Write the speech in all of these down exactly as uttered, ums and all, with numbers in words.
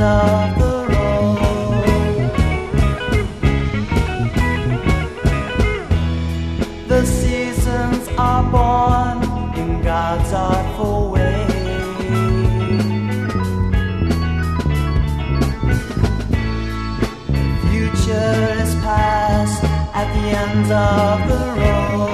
of the road. The seasons are born in God's artful way. The future is past at the end of the road.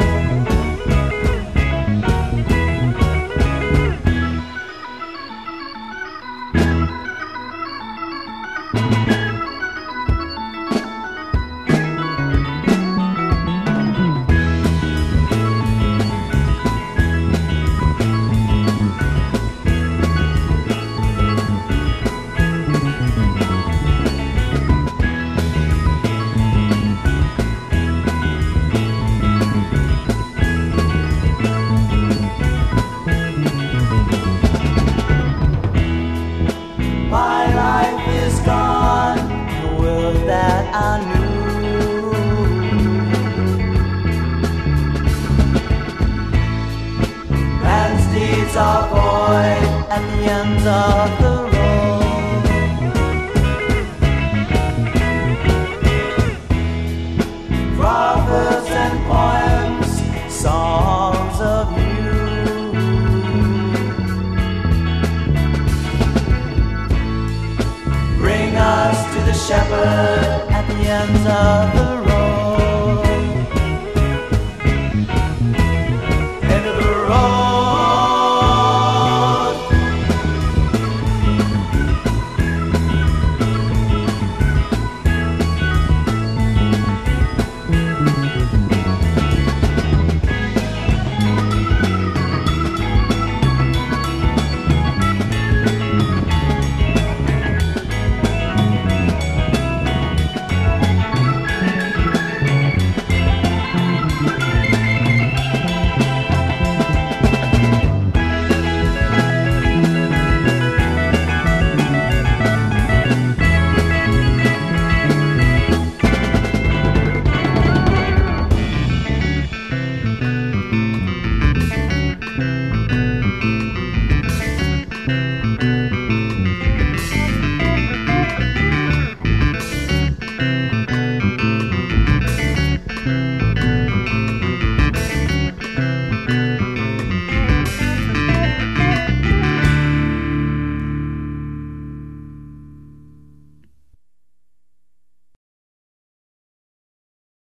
My life is gone, the world that I knew. Man's deeds are void at the end of the road. Proverbs and poems, songs of you. Bring us to the shepherd at the end of the road.